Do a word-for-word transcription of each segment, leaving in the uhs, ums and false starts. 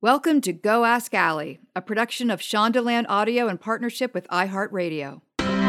Welcome to Go Ask Allie, a production of Shondaland Audio in partnership with iHeartRadio.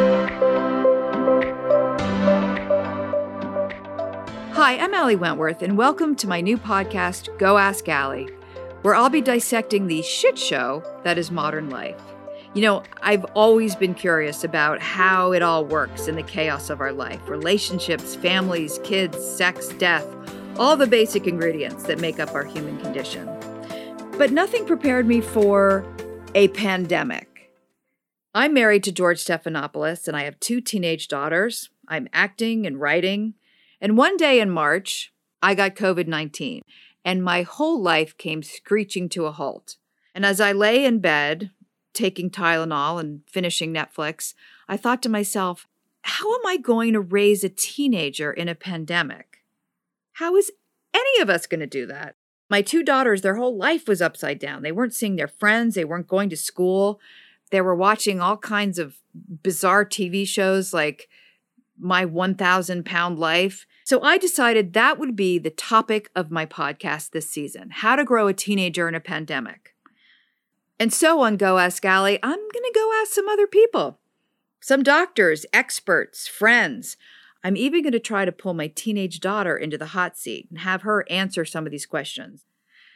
Hi, I'm Allie Wentworth, and welcome to my new podcast, Go Ask Allie, where I'll be dissecting the shit show that is modern life. You know, I've always been curious about how it all works in the chaos of our life. Relationships, families, kids, sex, death, all the basic ingredients that make up our human condition. But nothing prepared me for a pandemic. I'm married to George Stephanopoulos, and I have two teenage daughters. I'm acting and writing. And one day in March, I got covid nineteen, and my whole life came screeching to a halt. And as I lay in bed, taking Tylenol and finishing Netflix, I thought to myself, how am I going to raise a teenager in a pandemic? How is any of us going to do that? My two daughters, their whole life was upside down. They weren't seeing their friends. They weren't going to school. They were watching all kinds of bizarre T V shows like My one thousand Pound Life. So I decided that would be the topic of my podcast this season, how to grow a teenager in a pandemic. And so on Go Ask Allie, I'm going to go ask some other people, some doctors, experts, friends. I'm even going to try to pull my teenage daughter into the hot seat and have her answer some of these questions.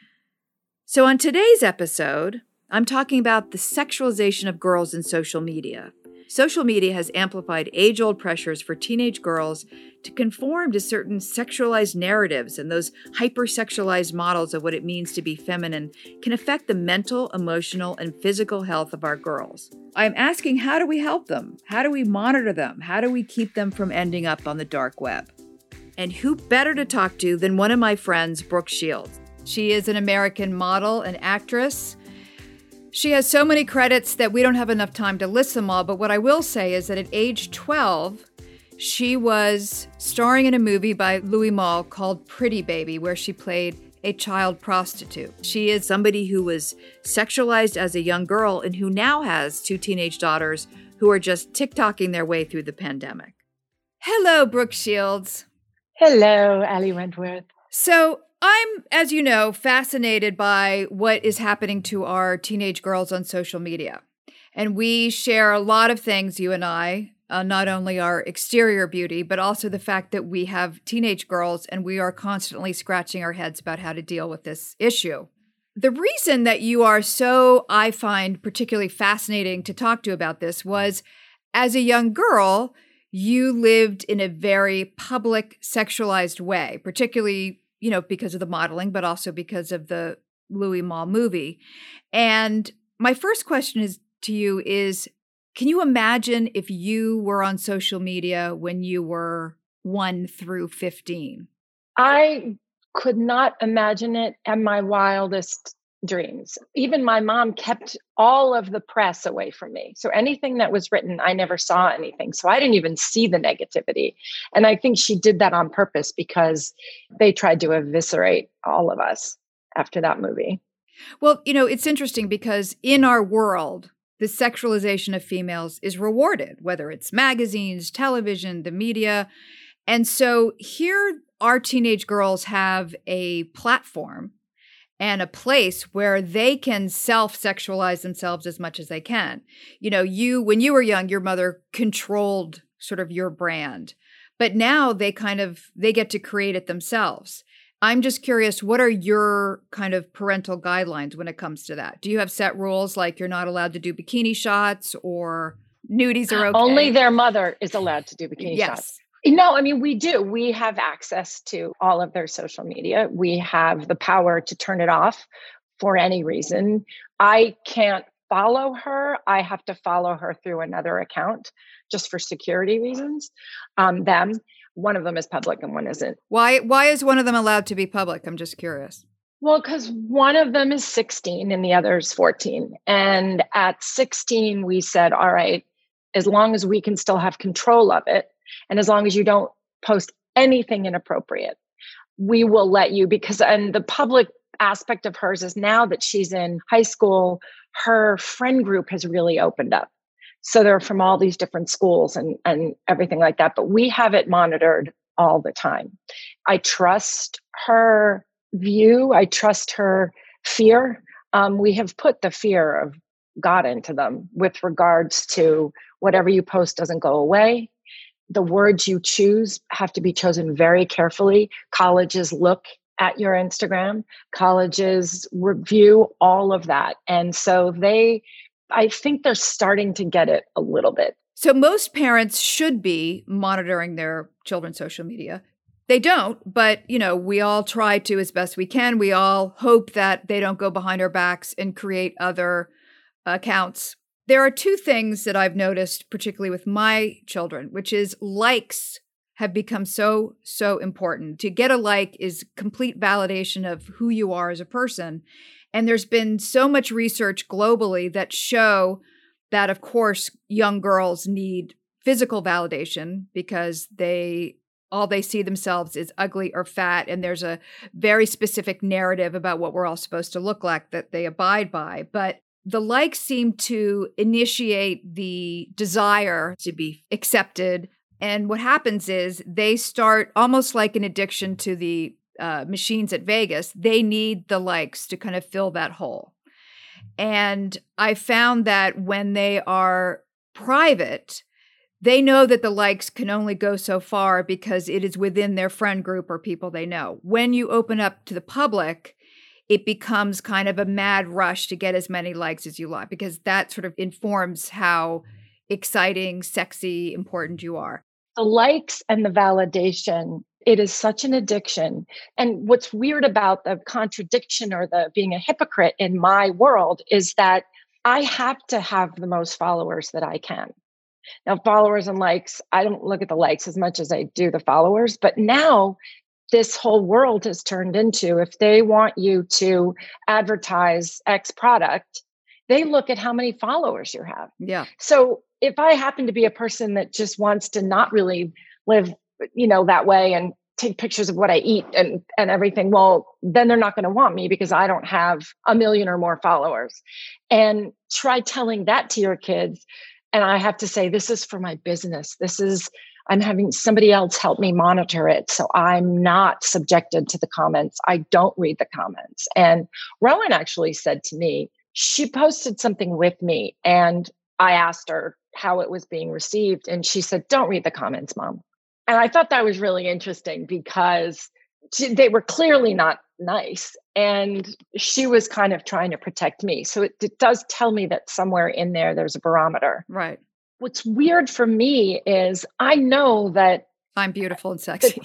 So on today's episode, I'm talking about the sexualization of girls in social media. Social media has amplified age-old pressures for teenage girls to conform to certain sexualized narratives, and those hypersexualized models of what it means to be feminine can affect the mental, emotional, and physical health of our girls. I'm asking, how do we help them? How do we monitor them? How do we keep them from ending up on the dark web? And who better to talk to than one of my friends, Brooke Shields? She is an American model and actress. She has so many credits that we don't have enough time to list them all, but what I will say is that at age twelve, she was starring in a movie by Louis Malle called Pretty Baby, where she played a child prostitute. She is somebody who was sexualized as a young girl and who now has two teenage daughters who are just TikToking their way through the pandemic. Hello, Brooke Shields. Hello, Allie Wentworth. So I'm, as you know, fascinated by what is happening to our teenage girls on social media. And we share a lot of things, you and I, uh, not only our exterior beauty, but also the fact that we have teenage girls and we are constantly scratching our heads about how to deal with this issue. The reason that you are so, I find, particularly fascinating to talk to about this was, as a young girl, you lived in a very public, sexualized way, particularly, you know, because of the modeling, but also because of the Louis Malle movie. And my first question is to you is, can you imagine if you were on social media when you were one through fifteen? I could not imagine it in my wildest dreams. Even my mom kept all of the press away from me. So anything that was written, I never saw anything. So I didn't even see the negativity. And I think she did that on purpose because they tried to eviscerate all of us after that movie. Well, you know, it's interesting because in our world, the sexualization of females is rewarded, whether it's magazines, television, the media. And so here our teenage girls have a platform and a place where they can self-sexualize themselves as much as they can. You know, you, when you were young, your mother controlled sort of your brand, but now they kind of, they get to create it themselves. I'm just curious, what are your kind of parental guidelines when it comes to that? Do you have set rules like you're not allowed to do bikini shots or nudies are okay? Only their mother is allowed to do bikini yes. shots. No, I mean, we do. We have access to all of their social media. We have the power to turn it off for any reason. I can't follow her. I have to follow her through another account just for security reasons. Um, them. One of them is public and one isn't. Why, why is one of them allowed to be public? I'm just curious. Well, because one of them is sixteen and the other is fourteen. And at sixteen, we said, all right, as long as we can still have control of it, and as long as you don't post anything inappropriate, we will let you, because, and the public aspect of hers is now that she's in high school, her friend group has really opened up. So they're from all these different schools and, and everything like that. But we have it monitored all the time. I trust her view. I trust her fear. um, we have put the fear of God into them with regards to whatever you post doesn't go away. The words you choose have to be chosen very carefully. Colleges look at your Instagram, colleges review all of that. And so they, I think they're starting to get it a little bit. So most parents should be monitoring their children's social media. They don't, but you know, we all try to as best we can. We all hope that they don't go behind our backs and create other accounts. There are two things that I've noticed, particularly with my children, which is likes have become so, so important. To get a like is complete validation of who you are as a person. And there's been so much research globally that show that, of course, young girls need physical validation because they all they see themselves is ugly or fat. And there's a very specific narrative about what we're all supposed to look like that they abide by. But the likes seem to initiate the desire to be accepted. And what happens is they start almost like an addiction to the uh, machines at Vegas. They need the likes to kind of fill that hole. And I found that when they are private, they know that the likes can only go so far because it is within their friend group or people they know. When you open up to the public, it becomes kind of a mad rush to get as many likes as you like, because that sort of informs how exciting, sexy, important you are. The likes and the validation, it is such an addiction. And what's weird about the contradiction or the being a hypocrite in my world is that I have to have the most followers that I can. Now, followers and likes, I don't look at the likes as much as I do the followers, but now this whole world has turned into, if they want you to advertise X product, they look at how many followers you have. Yeah. So if I happen to be a person that just wants to not really live, you know, that way and take pictures of what I eat and, and everything, well, then they're not going to want me because I don't have a million or more followers. And try telling that to your kids. And I have to say, this is for my business. This is, I'm having somebody else help me monitor it. So I'm not subjected to the comments. I don't read the comments. And Rowan actually said to me, she posted something with me and I asked her how it was being received. And she said, don't read the comments, Mom. And I thought that was really interesting because she, they were clearly not nice. And she was kind of trying to protect me. So it, it does tell me that somewhere in there, there's a barometer. Right. What's weird for me is I know that I'm beautiful and sexy.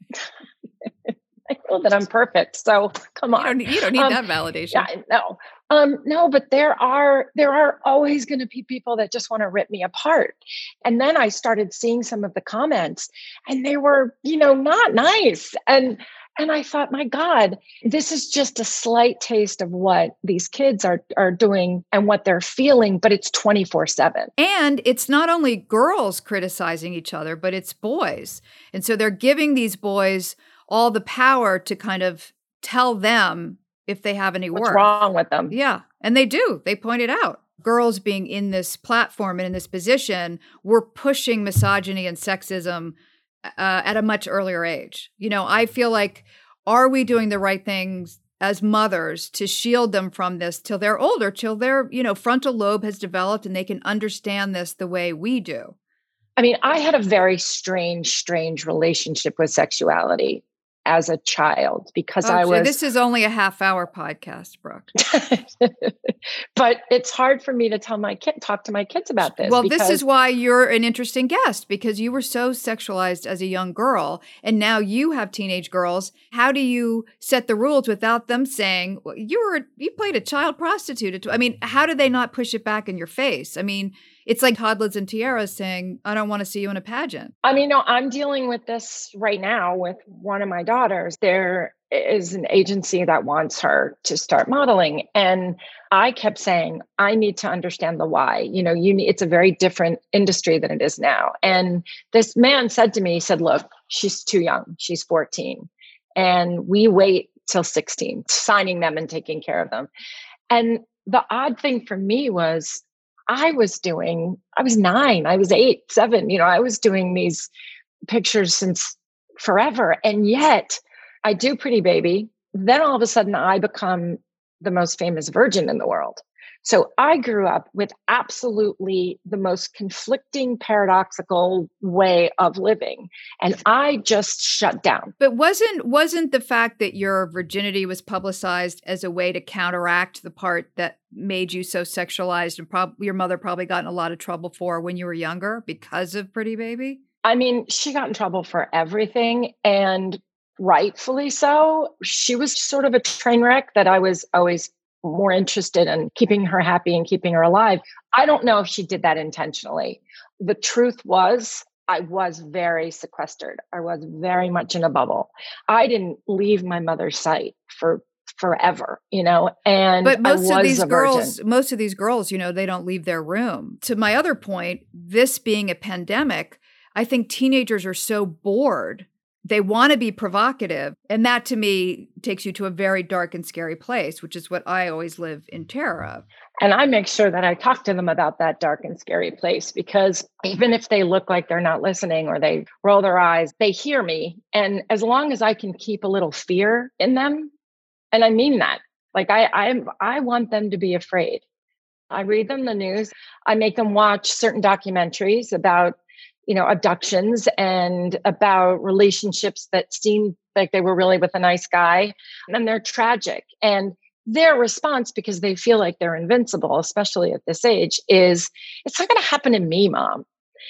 That, I know that I'm perfect. So come on. You don't, you don't need um, that validation. Yeah, no. Um, no, but there are there are always going to be people that just want to rip me apart. And then I started seeing some of the comments and they were, you know, not nice. And And I thought, my God, this is just a slight taste of what these kids are, are doing and what they're feeling, but it's twenty-four seven. And it's not only girls criticizing each other, but it's boys. And so they're giving these boys all the power to kind of tell them if they have any worth. What's wrong with them? Yeah. And they do. They point it out. Girls being in this platform and in this position, we're pushing misogyny and sexism Uh, at a much earlier age. You know, I feel like, are we doing the right things as mothers to shield them from this till they're older, till their, you know, frontal lobe has developed and they can understand this the way we do? I mean, I had a very strange, strange relationship with sexuality as a child because oh, I so was. This is only a half hour podcast, Brooke. But it's hard for me to tell my kid, talk to my kids about this. Well, this is why you're an interesting guest, because you were so sexualized as a young girl and now you have teenage girls. How do you set the rules without them saying, well, you were, you played a child prostitute? I mean, how do they not push it back in your face? I mean, it's like toddlers and tiaras saying, I don't want to see you in a pageant. I mean, no, I'm dealing with this right now with one of my daughters. There is an agency that wants her to start modeling. And I kept saying, I need to understand the why. You know, you need, it's a very different industry than it is now. And this man said to me, he said, look, she's too young. She's fourteen. And we wait till sixteen, signing them and taking care of them. And the odd thing for me was, I was doing, I was nine, I was eight, seven, you know, I was doing these pictures since forever. And yet I do Pretty Baby. Then all of a sudden I become the most famous virgin in the world. So I grew up with absolutely the most conflicting, paradoxical way of living. And I just shut down. But wasn't wasn't the fact that your virginity was publicized as a way to counteract the part that made you so sexualized and prob- your mother probably got in a lot of trouble for when you were younger because of Pretty Baby? I mean, she got in trouble for everything, and rightfully so. She was sort of a train wreck that I was always more interested in keeping her happy and keeping her alive. I don't know if she did that intentionally. The truth was, I was very sequestered. I was very much in a bubble. I didn't leave my mother's sight for forever, you know, and but most I of was these a girls, virgin. most of these girls, you know, they don't leave their room. To my other point, this being a pandemic, I think teenagers are so bored. They want to be provocative. And that to me takes you to a very dark and scary place, which is what I always live in terror of. And I make sure that I talk to them about that dark and scary place, because even if they look like they're not listening or they roll their eyes, they hear me. And as long as I can keep a little fear in them, and I mean that, like I I, I want them to be afraid. I read them the news. I make them watch certain documentaries about you know, abductions and about relationships that seem like they were really with a nice guy, and they're tragic. And their response, because they feel like they're invincible, especially at this age, is, it's not going to happen to me, Mom.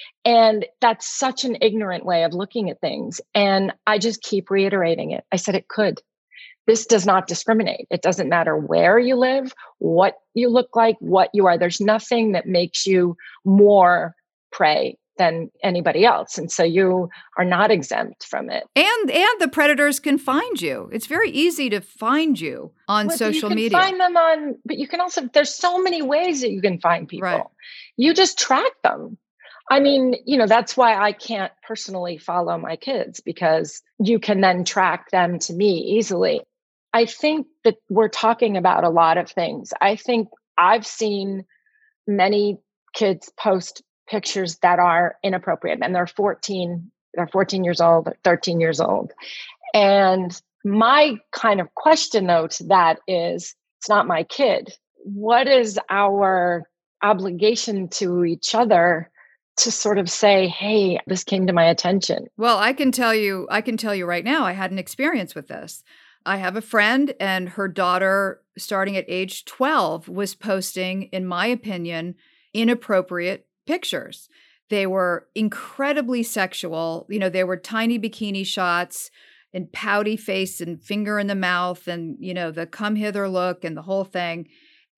And that's such an ignorant way of looking at things. And I just keep reiterating it. I said it could. This does not discriminate. It doesn't matter where you live, what you look like, what you are. There's nothing that makes you more prey than anybody else. And so you are not exempt from it. And and the predators can find you. It's very easy to find you on well, social you can media. Find them on, but you can also, there's so many ways that you can find people. Right. You just track them. I mean, you know, that's why I can't personally follow my kids, because you can then track them to me easily. I think that we're talking about a lot of things. I think I've seen many kids post pictures that are inappropriate, and they're fourteen, they're fourteen years old, thirteen years old. And my kind of question though to that is, it's not my kid. What is our obligation to each other to sort of say, hey, this came to my attention? Well, I can tell you, I can tell you right now, I had an experience with this. I have a friend, and her daughter, starting at age twelve, was posting, in my opinion, inappropriate pictures. They were incredibly sexual. You know, they were tiny bikini shots and pouty face and finger in the mouth and, you know, the come hither look and the whole thing.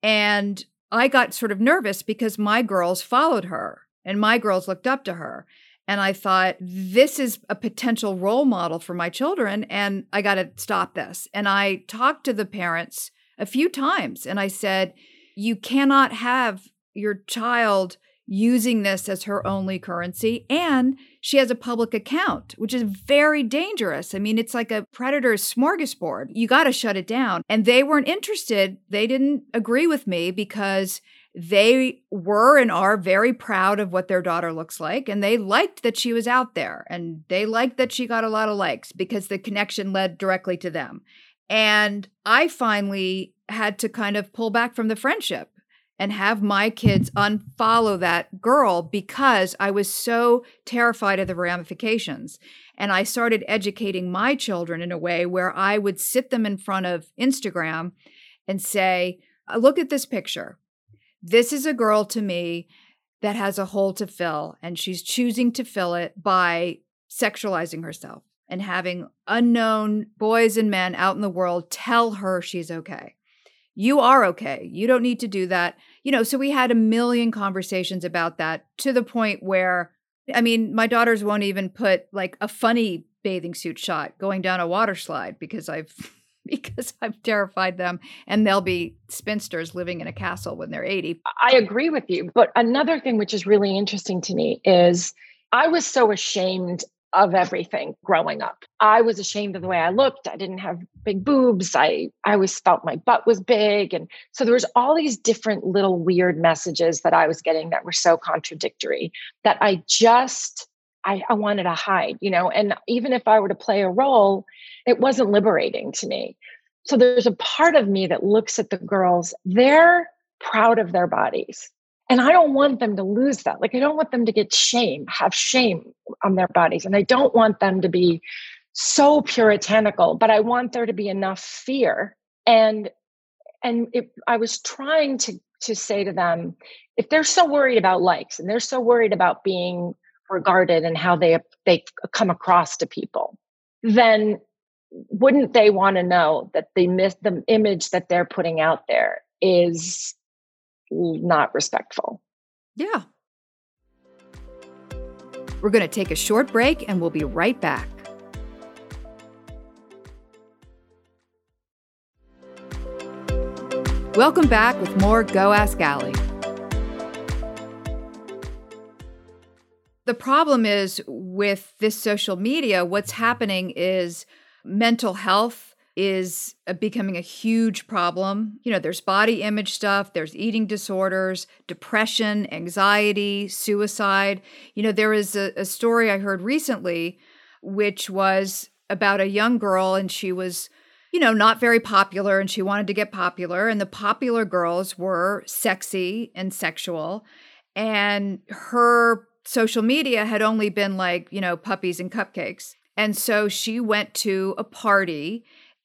And I got sort of nervous because my girls followed her and my girls looked up to her. And I thought, this is a potential role model for my children, and I got to stop this. And I talked to the parents a few times, and I said, you cannot have your child using this as her only currency. And she has a public account, which is very dangerous. I mean, it's like a predator's smorgasbord. You got to shut it down. And they weren't interested. They didn't agree with me because they were and are very proud of what their daughter looks like. And they liked that she was out there. And they liked that she got a lot of likes because the connection led directly to them. And I finally had to kind of pull back from the friendship and have my kids unfollow that girl because I was so terrified of the ramifications. And I started educating my children in a way where I would sit them in front of Instagram and say, look at this picture. This is a girl to me that has a hole to fill, and she's choosing to fill it by sexualizing herself and having unknown boys and men out in the world tell her she's okay. You are okay. You don't need to do that. You know, so we had a million conversations about that to the point where, I mean, my daughters won't even put like a funny bathing suit shot going down a water slide because I've because I've terrified them, and they'll be spinsters living in a castle when they're eighty. I agree with you. But another thing which is really interesting to me is I was so ashamed of everything growing up. I was ashamed of the way I looked. I didn't have big boobs. I, I always felt my butt was big. And so there was all these different little weird messages that I was getting that were so contradictory that I just, I, I wanted to hide, you know, and even if I were to play a role, it wasn't liberating to me. So there's a part of me that looks at the girls, they're proud of their bodies. And I don't want them to lose that. Like, I don't want them to get shame, have shame on their bodies. And I don't want them to be so puritanical, but I want there to be enough fear. And and if I was trying to to say to them, if they're so worried about likes and they're so worried about being regarded and how they they come across to people, then wouldn't they want to know that the miss the image that they're putting out there is not respectful? Yeah. We're going to take a short break and we'll be right back. Welcome back with more Go Ask Allie. The problem is with this social media, what's happening is mental health is uh, becoming a huge problem. You know, there's body image stuff, there's eating disorders, depression, anxiety, suicide. You know, there is a, a story I heard recently, which was about a young girl, and she was, you know, not very popular, and she wanted to get popular. And the popular girls were sexy and sexual. And her social media had only been like, you know, puppies and cupcakes. And so she went to a party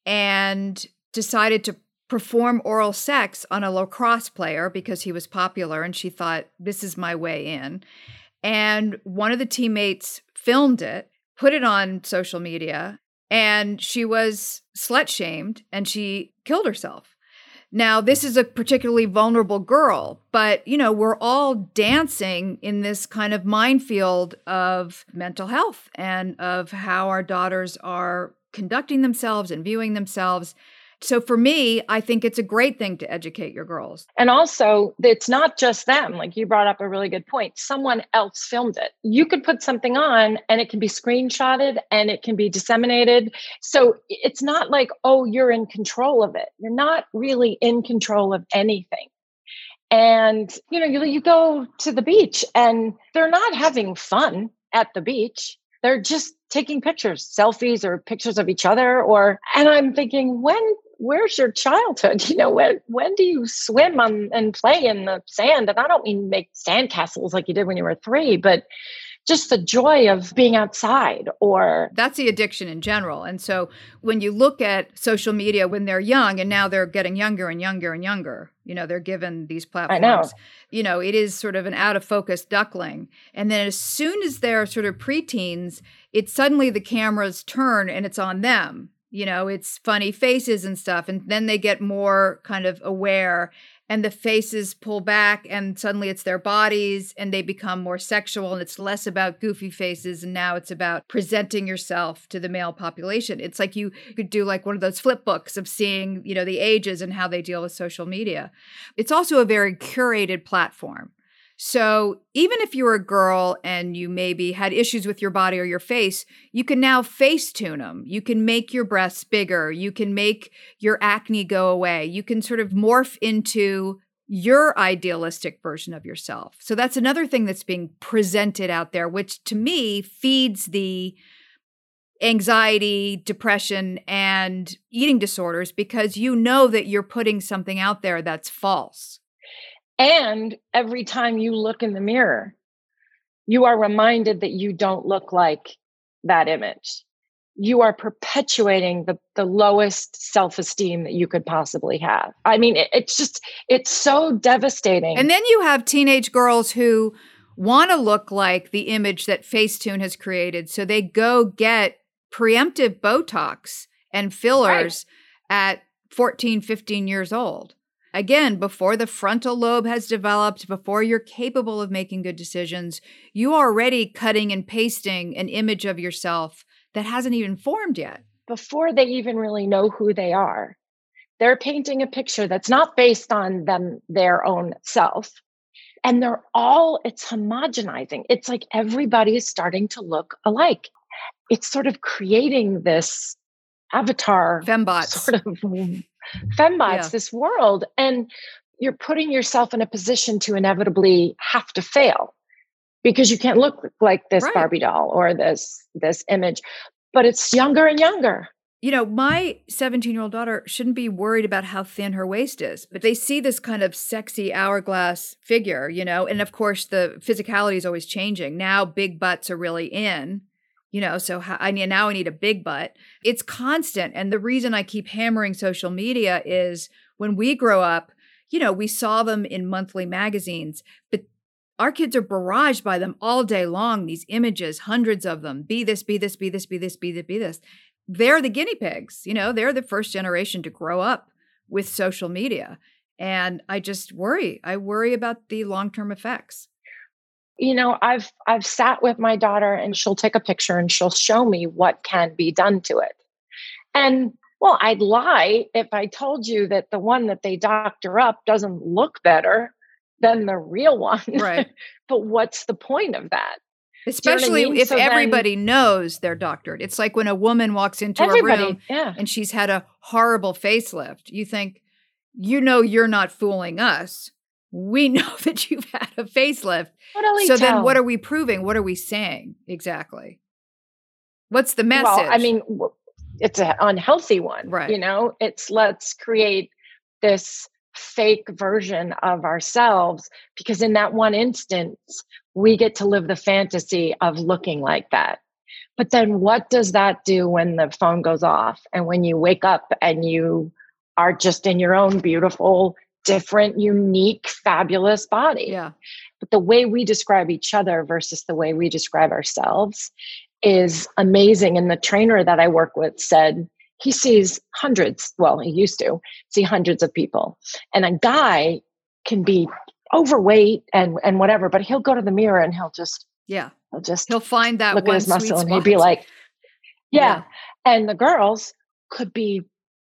and decided to perform oral sex on a lacrosse player because he was popular. And she thought, this is my way in. And one of the teammates filmed it, put it on social media, and she was slut shamed and she killed herself. Now, this is a particularly vulnerable girl, but, you know, we're all dancing in this kind of minefield of mental health and of how our daughters are conducting themselves and viewing themselves. So for me, I think it's a great thing to educate your girls. And also, it's not just them. Like, you brought up a really good point. Someone else filmed it. You could put something on and it can be screenshotted and it can be disseminated. So it's not like, oh, you're in control of it. You're not really in control of anything. And, you know, you, you go to the beach and they're not having fun at the beach. They're just taking pictures, selfies or pictures of each other. Or, and I'm thinking, when, where's your childhood? You know, when, when do you swim on and play in the sand? And I don't mean make sandcastles like you did when you were three, but just the joy of being outside. Or that's the addiction in general. And so when you look at social media when they're young, and now they're getting younger and younger and younger, you know, they're given these platforms. I know. You know, it is sort of an out of focus duckling. And then as soon as they're sort of preteens, it's suddenly the cameras turn and it's on them. You know, it's funny faces and stuff. And then they get more kind of aware and the faces pull back and suddenly it's their bodies and they become more sexual and it's less about goofy faces. And now it's about presenting yourself to the male population. It's like you could do like one of those flip books of seeing, you know, the ages and how they deal with social media. It's also a very curated platform. So even if you were a girl and you maybe had issues with your body or your face, you can now face tune them. You can make your breasts bigger. You can make your acne go away. You can sort of morph into your idealistic version of yourself. So that's another thing that's being presented out there, which to me feeds the anxiety, depression, and eating disorders because you know that you're putting something out there that's false. And every time you look in the mirror, you are reminded that you don't look like that image. You are perpetuating the, the lowest self-esteem that you could possibly have. I mean, it, it's just, it's so devastating. And then you have teenage girls who want to look like the image that Facetune has created. So they go get preemptive Botox and fillers right. at fourteen, fifteen years old. Again, before the frontal lobe has developed, before you're capable of making good decisions, you are already cutting and pasting an image of yourself that hasn't even formed yet. Before they even really know who they are, they're painting a picture that's not based on them, their own self. And they're all, it's homogenizing. It's like everybody is starting to look alike. It's sort of creating this avatar fembots sort of fembots, yeah. this world. And you're putting yourself in a position to inevitably have to fail because you can't look like this right. Barbie doll or this, this image, but it's younger and younger. You know, my seventeen-year-old daughter shouldn't be worried about how thin her waist is, but they see this kind of sexy hourglass figure, you know, and of course the physicality is always changing. Now big butts are really in, you know, so how, I need, now I need a big butt. It's constant. And the reason I keep hammering social media is when we grow up, you know, we saw them in monthly magazines, but our kids are barraged by them all day long, these images, hundreds of them, be this, be this, be this, be this, be this, be this. They're the guinea pigs, you know, they're the first generation to grow up with social media. And I just worry. I worry about the long-term effects. You know, I've I've sat with my daughter and she'll take a picture and she'll show me what can be done to it. And well, I'd lie if I told you that the one that they doctor up doesn't look better than the real one. Right. But what's the point of that? Especially you know I mean? if so everybody then, knows they're doctored. It's like when a woman walks into a room yeah. and she's had a horrible facelift. You think, you know, you're not fooling us. We know that you've had a facelift. Totally so tell. Then what are we proving? What are we saying exactly? What's the message? Well, I mean, it's an unhealthy one. Right. You know, it's let's create this fake version of ourselves because in that one instance, we get to live the fantasy of looking like that. But then what does that do when the phone goes off and when you wake up and you are just in your own beautiful, different, unique, fabulous body? Yeah. But the way we describe each other versus the way we describe ourselves is amazing. And the trainer that I work with said, he sees hundreds, well, he used to see hundreds of people. And a guy can be overweight and, and whatever, but he'll go to the mirror and he'll just, yeah, he'll just he'll find that look one at his muscle and he'd spot. be like, yeah. yeah. And the girls could be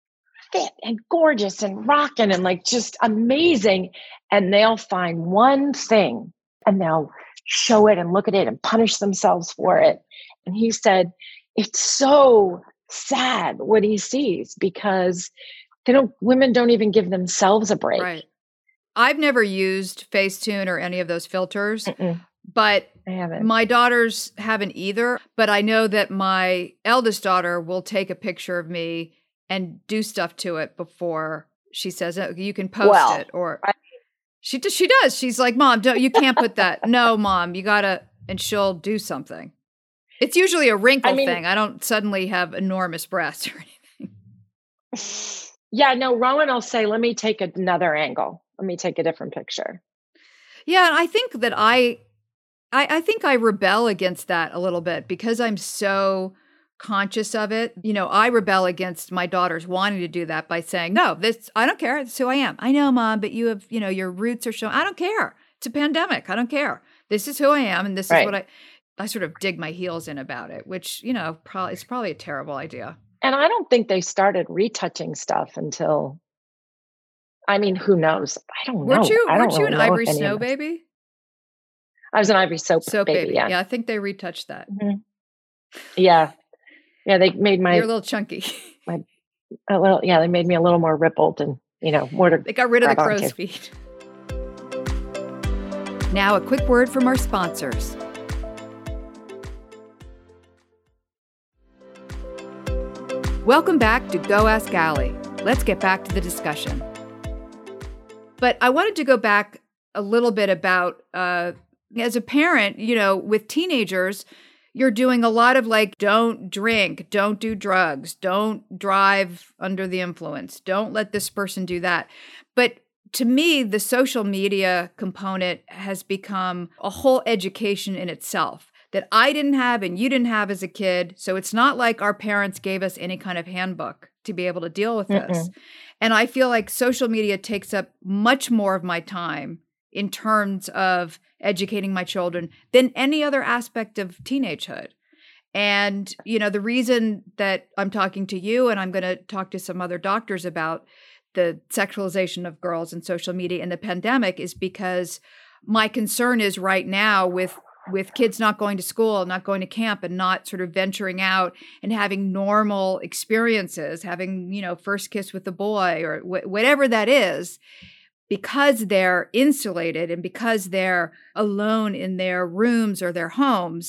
fit and gorgeous and rocking and like just amazing. And they'll find one thing and they'll show it and look at it and punish themselves for it. And he said, it's so sad what he sees because they don't, women don't even give themselves a break. Right. I've never used Facetune or any of those filters, Mm-mm. but I haven't. My daughters haven't either. But I know that my eldest daughter will take a picture of me and do stuff to it before she says, oh, you can post well, it. Or I- she does. She does. She's like, Mom, don't, you can't put that. No, Mom, you gotta, and she'll do something. It's usually a wrinkle I mean, thing. I don't suddenly have enormous breasts or anything. Yeah, no, Rowan will say, let me take another angle. Let me take a different picture. Yeah, and I think that I, I, I think I rebel against that a little bit because I'm so conscious of it. You know, I rebel against my daughters wanting to do that by saying, no, this, I don't care. This is who I am. I know, Mom, but you have, you know, your roots are showing. I don't care. It's a pandemic. I don't care. This is who I am. And this right. is what I, I sort of dig my heels in about it, which, you know, probably it's probably a terrible idea. And I don't think they started retouching stuff until, I mean, who knows? I don't know. Weren't you, I don't weren't you really an know Ivory if any Snow of this- baby? I was an Ivory Soap, Soap baby, baby. yeah. Yeah, I think they retouched that. Mm-hmm. Yeah. Yeah, they made my... You're a little chunky. my, a little, yeah, they made me a little more rippled and, you know, more to They got rid of the grab crow's onto. feet. Now a quick word from our sponsors. Welcome back to Go Ask Allie. Let's get back to the discussion. But I wanted to go back a little bit about, uh, as a parent, you know, with teenagers, you're doing a lot of like, don't drink, don't do drugs, don't drive under the influence, don't let this person do that. But to me, the social media component has become a whole education in itself that I didn't have and you didn't have as a kid. So it's not like our parents gave us any kind of handbook to be able to deal with Mm-mm. this. And I feel like social media takes up much more of my time in terms of educating my children than any other aspect of teenagehood. And, you know, the reason that I'm talking to you and I'm going to talk to some other doctors about the sexualization of girls in social media in the pandemic is because my concern is right now with with kids not going to school, not going to camp, and not sort of venturing out and having normal experiences, having, you know, first kiss with a boy or wh- whatever that is, because they're insulated and because they're alone in their rooms or their homes,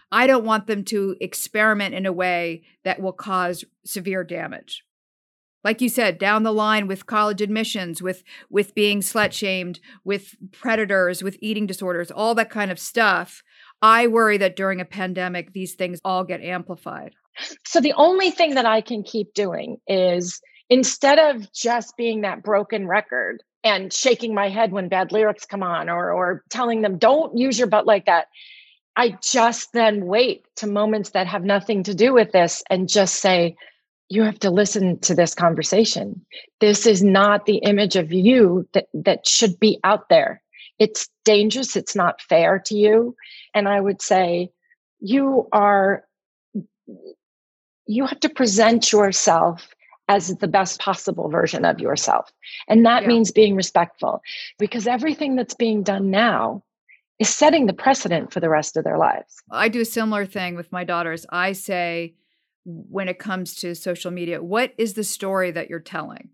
I don't want them to experiment in a way that will cause severe damage. Like you said, down the line with college admissions, with with being slut shamed, with predators, with eating disorders, all that kind of stuff. I worry that during a pandemic, these things all get amplified. So the only thing that I can keep doing is, instead of just being that broken record and shaking my head when bad lyrics come on, or or telling them, don't use your butt like that, I just then wait to moments that have nothing to do with this and just say, you have to listen to this conversation. This is not the image of you that, that should be out there. It's dangerous. It's not fair to you. And I would say, you are, you have to present yourself as the best possible version of yourself. And that yeah. means being respectful, because everything that's being done now is setting the precedent for the rest of their lives. I do a similar thing with my daughters. I say, when it comes to social media, what is the story that you're telling?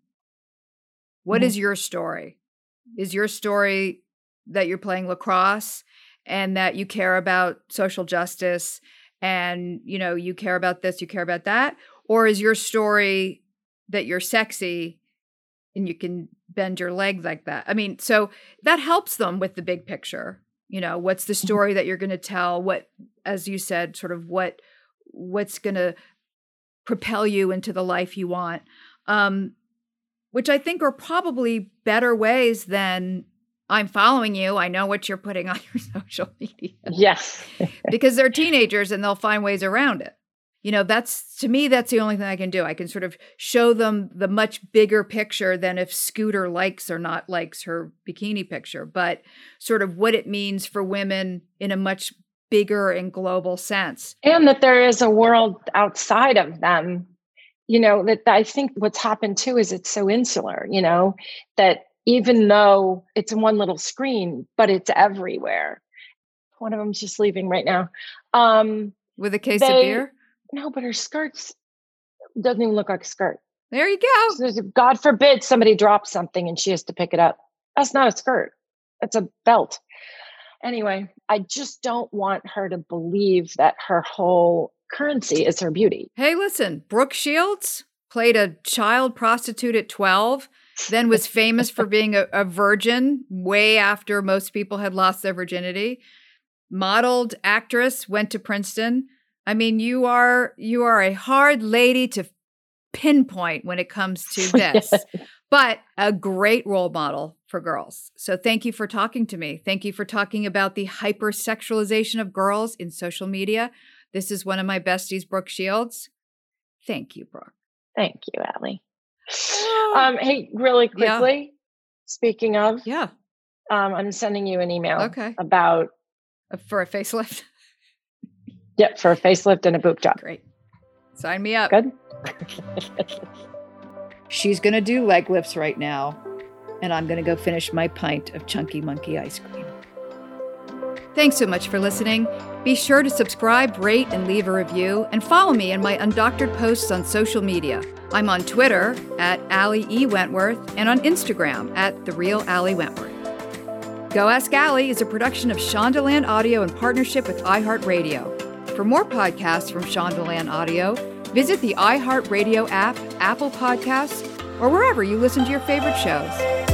What mm-hmm. is your story? Is your story that you're playing lacrosse and that you care about social justice and, you know, you care about this, you care about that? Or is your story that you're sexy and you can bend your leg like that? I mean, so that helps them with the big picture. You know, what's the story that you're going to tell? What, as you said, sort of what, what's going to propel you into the life you want, um, which I think are probably better ways than, I'm following you, I know what you're putting on your social media. Yes. Because they're teenagers and they'll find ways around it. You know, that's, to me, that's the only thing I can do. I can sort of show them the much bigger picture than if Scooter likes or not likes her bikini picture, but sort of what it means for women in a much bigger and global sense. And that there is a world outside of them, you know, that I think what's happened too is it's so insular, you know, that even though it's in one little screen, but it's everywhere. One of them's just leaving right now. Um, With a case they, of beer? No, but her skirt's doesn't even look like a skirt. There you go. So God forbid somebody drops something and she has to pick it up. That's not a skirt. That's a belt. Anyway, I just don't want her to believe that her whole currency is her beauty. Hey, listen, Brooke Shields played a child prostitute at twelve, then was famous for being a, a virgin way after most people had lost their virginity. Modeled, actress, went to Princeton. I mean, you are you are a hard lady to pinpoint when it comes to this, but a great role model for girls. So thank you for talking to me. Thank you for talking about the hypersexualization of girls in social media. This is one of my besties, Brooke Shields. Thank you, Brooke. Thank you, Allie. Um, hey, really quickly, yeah. speaking of, yeah, um, I'm sending you an email okay. about uh, for a facelift. Yep, for a facelift and a boob job. Great. Sign me up. Good. She's going to do leg lifts right now, and I'm going to go finish my pint of Chunky Monkey ice cream. Thanks so much for listening. Be sure to subscribe, rate, and leave a review, and follow me in my undoctored posts on social media. I'm on Twitter at Allie E. Wentworth and on Instagram at The Real Allie Wentworth. Go Ask Allie is a production of Shondaland Audio in partnership with iHeartRadio. For more podcasts from Shondaland Audio, visit the iHeartRadio app, Apple Podcasts, or wherever you listen to your favorite shows.